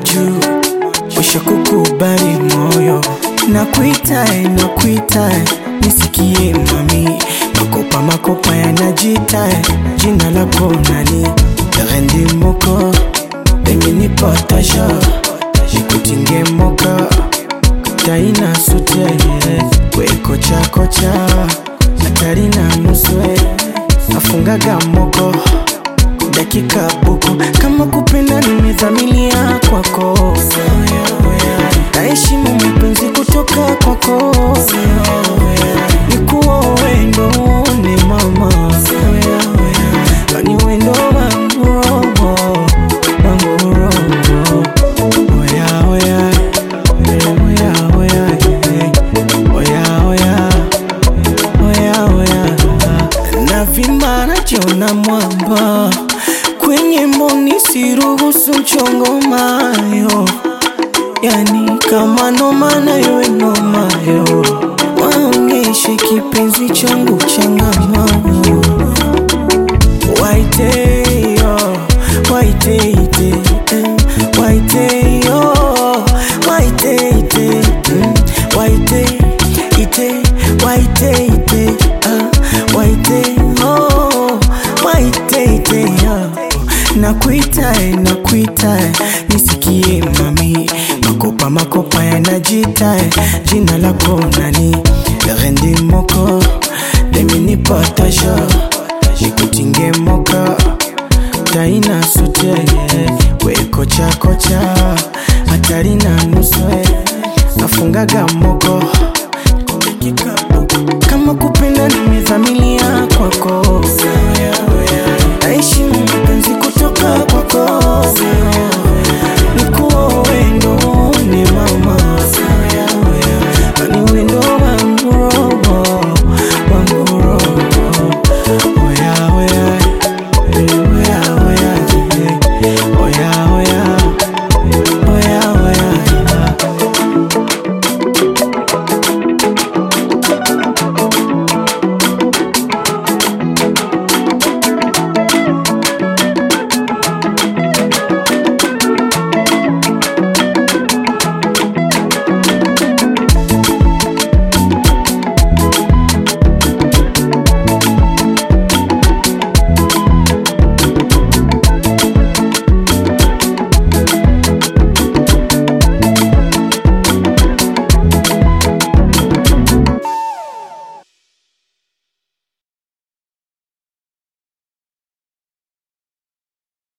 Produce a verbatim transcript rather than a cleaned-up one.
juu, usha kukubali moyo. Nakuita, nakuita, nisikie mami. Makopa makopa yanajita, jina lako nani? Rendi moko, bengi ni potasha, jikutinge moka. Taina sute, we kocha kocha, atari na nuswe, afungaga moko. Dakika buku, kama kupenda nimezamilia kwako. Naheshimu mapenzi kutoka kwako. Nikuwa wendo ni mama, kani wendo wangu roho, wangu roho. Oya oya, oya oya, oya oya, oya oya. Navimba najiona mwamba, kwenye mboni siruhusu mchongo mayo. Yani kama noma na yowe noma yo, waonyeshe kipenzi changu changamano. Waite yo, waite ite, waite yo, waite ite, waite ite, waite ite, waite yo, waite ite yo. Nakuita, nakuita, nisikie mami. Makopa makopa yanajita, jina lako nani? Rendi moko, demi ni potasha, jikutinge moka. Taina sute, we kocha kocha, atari na nuswe, afungaga moko. Kama kupenda nimezamilia kwako. Naheshimu mapenzi kutoka kwako.